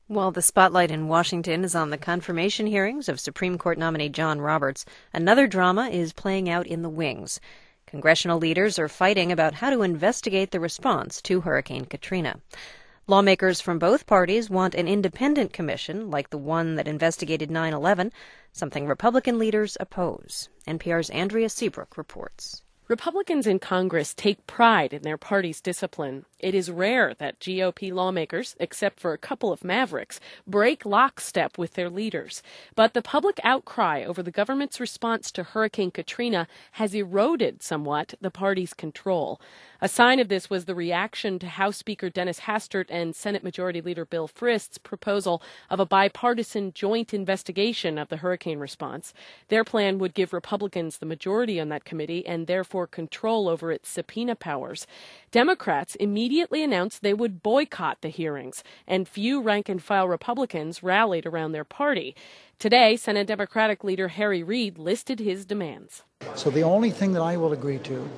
While the spotlight in Washington is on the confirmation hearings of Supreme Court nominee John Roberts, another drama is playing out in the wings. Congressional leaders are fighting about how to investigate the response to Hurricane Katrina. Lawmakers from both parties want an independent commission like the one that investigated 9/11, something Republican leaders oppose. NPR's Andrea Seabrook reports. Republicans in Congress take pride in their party's discipline. It is rare that GOP lawmakers, except for a couple of mavericks, break lockstep with their leaders. But the public outcry over the government's response to Hurricane Katrina has eroded somewhat the party's control. A sign of this was the reaction to House Speaker Dennis Hastert and Senate Majority Leader Bill Frist's proposal of a bipartisan joint investigation of the hurricane response. Their plan would give Republicans the majority on that committee and therefore control over its subpoena powers. Democrats immediately announced they would boycott the hearings, and few rank-and-file Republicans rallied around their party. Today, Senate Democratic leader Harry Reid listed his demands. So the only thing that I will agree to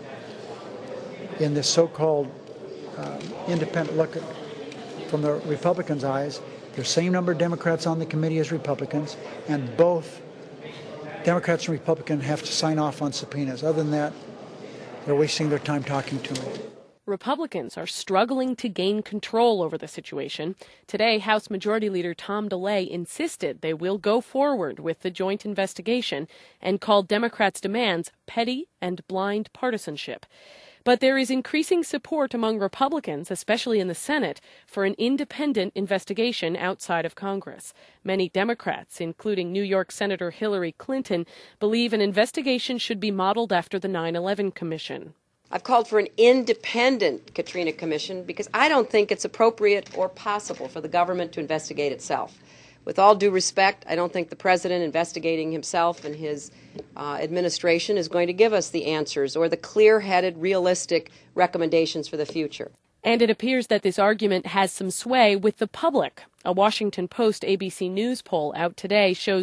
in this so-called independent look from the Republicans' eyes, there's the same number of Democrats on the committee as Republicans, and both Democrats and Republicans have to sign off on subpoenas. Other than that, they're wasting their time talking to me. Republicans are struggling to gain control over the situation. Today, House Majority Leader Tom DeLay insisted they will go forward with the joint investigation and called Democrats' demands petty and blind partisanship. But there is increasing support among Republicans, especially in the Senate, for an independent investigation outside of Congress. Many Democrats, including New York Senator Hillary Clinton, believe an investigation should be modeled after the 9/11 Commission. I've called for an independent Katrina Commission because I don't think it's appropriate or possible for the government to investigate itself. With all due respect, I don't think the president investigating himself and his administration is going to give us the answers or the clear-headed, realistic recommendations for the future. And it appears that this argument has some sway with the public. A Washington Post ABC News poll out today shows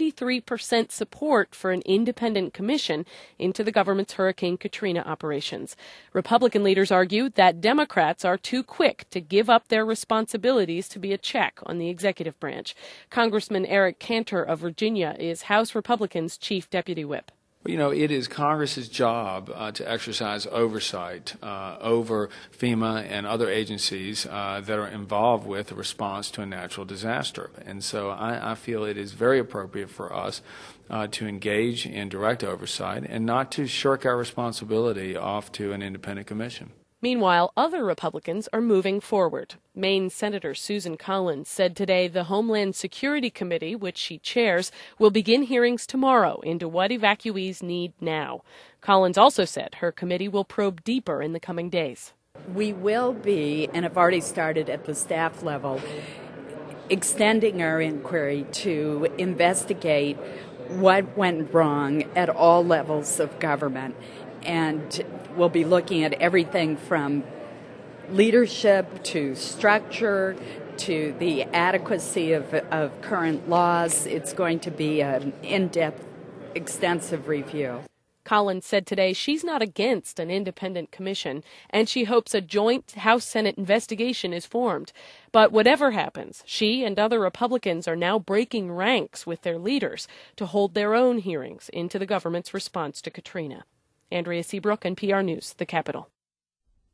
73% support for an independent commission into the government's Hurricane Katrina operations. Republican leaders argue that Democrats are too quick to give up their responsibilities to be a check on the executive branch. Congressman Eric Cantor of Virginia is House Republicans' chief deputy whip. You know, it is Congress's job to exercise oversight over FEMA and other agencies that are involved with the response to a natural disaster. And so I feel it is very appropriate for us to engage in direct oversight and not to shirk our responsibility off to an independent commission. Meanwhile, other Republicans are moving forward. Maine Senator Susan Collins said today the Homeland Security Committee, which she chairs, will begin hearings tomorrow into what evacuees need now. Collins also said her committee will probe deeper in the coming days. We will be, and have already started at the staff level, extending our inquiry to investigate what went wrong at all levels of government. And we'll be looking at everything from leadership to structure to the adequacy of current laws. It's going to be an in-depth, extensive review. Collins said today she's not against an independent commission, and she hopes a joint House-Senate investigation is formed. But whatever happens, she and other Republicans are now breaking ranks with their leaders to hold their own hearings into the government's response to Katrina. Andrea Seabrook, NPR News, the Capitol.